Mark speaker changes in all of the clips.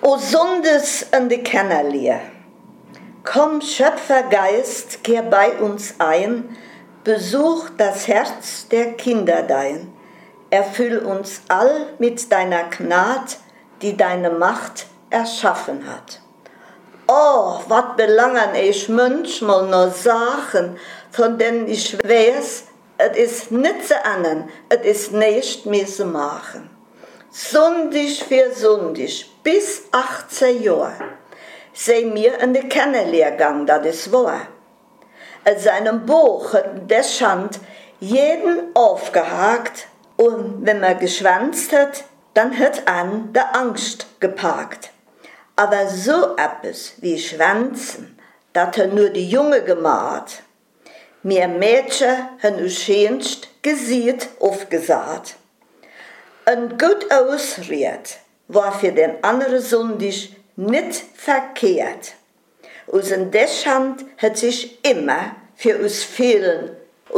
Speaker 1: O Sundes in de Kennerlehr. Komm, Schöpfergeist, kehr bei uns ein, besuch das Herz der Kinder dein. Erfüll uns all mit deiner Gnad, die deine Macht erschaffen hat. Oh, wat belangen ich manchmal noch Sachen, von denen ich weiß, es ist nicht zu ändern, es ist nicht mehr zu machen. Sundig für sundig, bis 18 Jahre, sei mir in den Kennenlehrgang, das ist wahr. In seinem Buch hat Deschamps jeden aufgehakt und wenn man geschwänzt hat, dann hat an der Angst geparkt. Aber so etwas wie Schwänzen, das hat nur die Junge gemacht. Mir Mädchen haben uschenst gesieht aufgesagt. Ein gut Ausried war für den anderen Sonntag nicht verkehrt. Unseren Deschamps hat sich immer für uns Fehlen,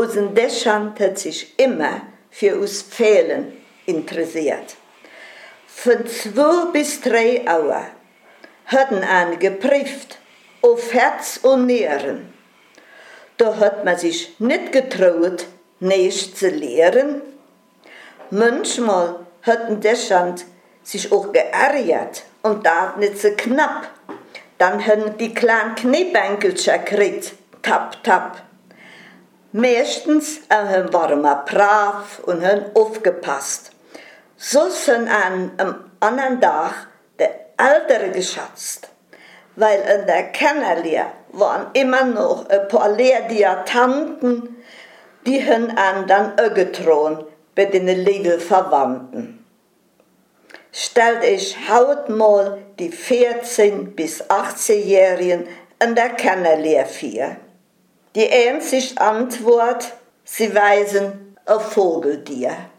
Speaker 1: interessiert. Von 2 bis 3 Uhr hatten an geprüft auf Herz und Nieren. Da hat man sich nicht getraut, nichts zu lehren. Manchmal hatten Deschamps sich auch geärgert und da nicht so knapp. Dann haben die kleinen Kniebänkelchen gekriegt, tap, tap. Meistens waren wir brav und haben aufgepasst. So sind am anderen Tag der Ältere geschätzt, weil in der Kennerlehr waren immer noch ein paar Lehrdiatanten, die haben dann getrauen bei den lieben Verwandten. Stellt euch heute mal die 14- bis 18-Jährigen in der Kennerlehr vor. Die einzige Antwort, sie weisen auf Vogeltier.